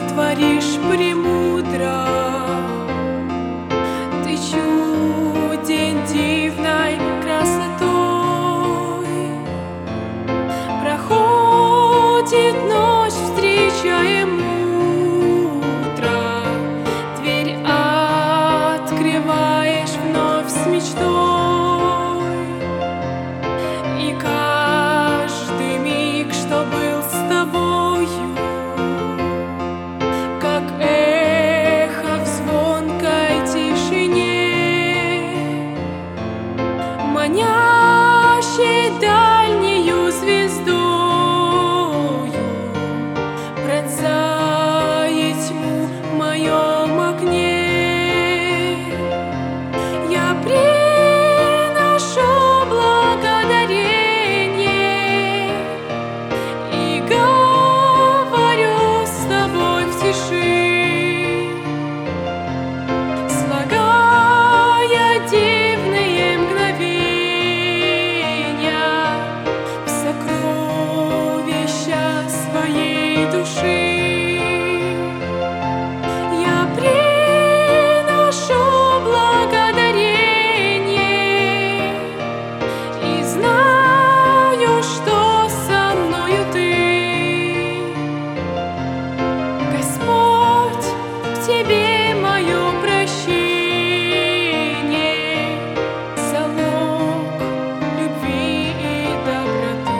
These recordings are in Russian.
творишь премудро. Ты чуден дивной красотой. Проходит ночь, встречаем утро. Дверь открываешь вновь с мечтой. И каждый миг, что был с тобою, как эхо в звонкой тишине, манящей дальнюю звездою, пронзает тьму в моем окне. Я приношу благодарение и говорю с тобой в тиши, слагая дивные мгновения в сокровища своей души. Я приношу благодарение и знаю, что со мною ты. Господь, в тебе мое прощение, залог любви и доброты.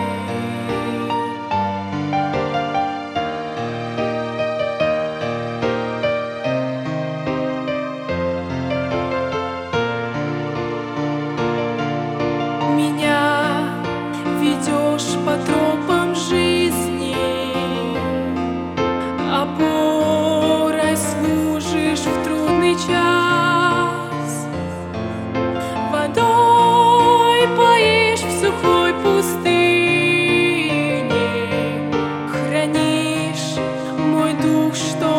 Меня ведешь по тропам жизни, опорой служишь в трудный час, водой поишь в сухой пустыне, хранишь мой дух, что